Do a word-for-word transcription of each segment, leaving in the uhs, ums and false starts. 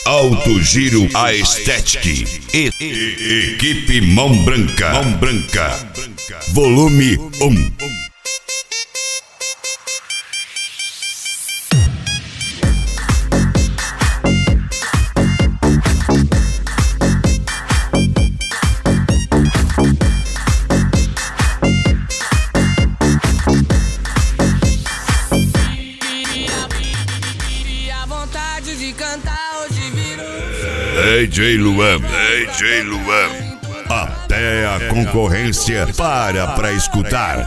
Alto Giro Aesthetic e, e equipe Mão Branca, Mão Branca, volume um. D J Luan, D J Luan, até a concorrência para pra escutar.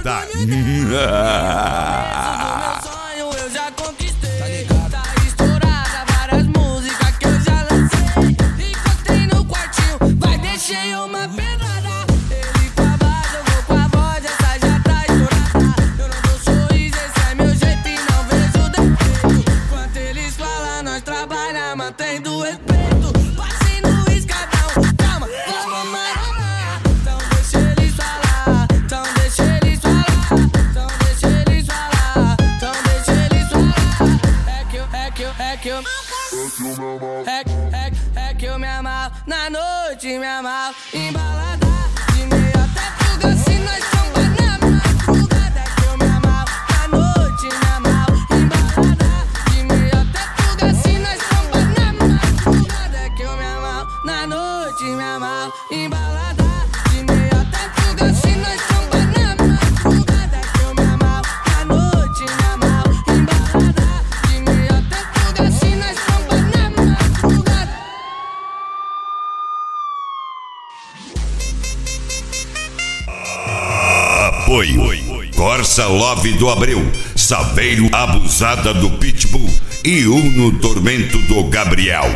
É, é, é que eu me amarro na noite, me amarro em balada de meia até fuga, se nós somos na madrugada. É que eu me amarro na noite, me amarro em balada de meia até fuga, se nós somos na madrugada. É que eu me amarro na noite, me amarro em balada de meia até fuga, se nós somos na madrugada. É que eu me amarro na noite, me amarro em balada de meia até fuga, se nós somos na madrugada. Apoio Corsa Love do Abreu, Saveiro Abusada do Pitbull e Uno Tormento do Gabriel.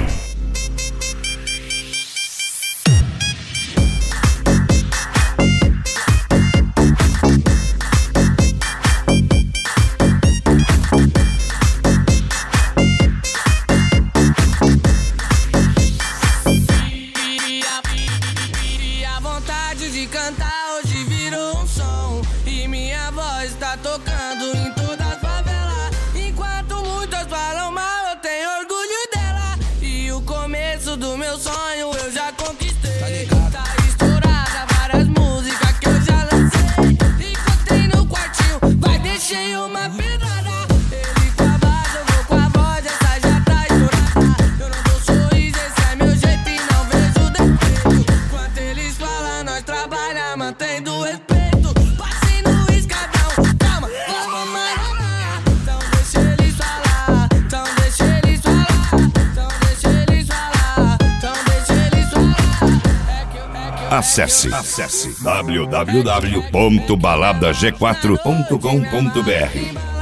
De cantar hoje virou um som e minha voz tá tocando em todas as favelas. Enquanto muitas falam mal, eu tenho orgulho dela. E o começo do meu sonho eu já conquistei. Tá estourada várias músicas que eu já lancei. Encontrei no quartinho, vai deixei uma pedrada. Ele com a base, eu vou com a voz, essa já tá estourada. Eu não dou sorriso, esse é meu jeito e não vejo defeito. Enquanto eles falam, nós trabalha, mantendo respeito. Passe no escadão, calma, vamos maronar. Então deixa eles falar, então deixa eles falar, então deixa eles falar, então deixa eles falar. É que eu, é que eu, Acesse, acesse w w w ponto balada g quatro ponto com ponto b r.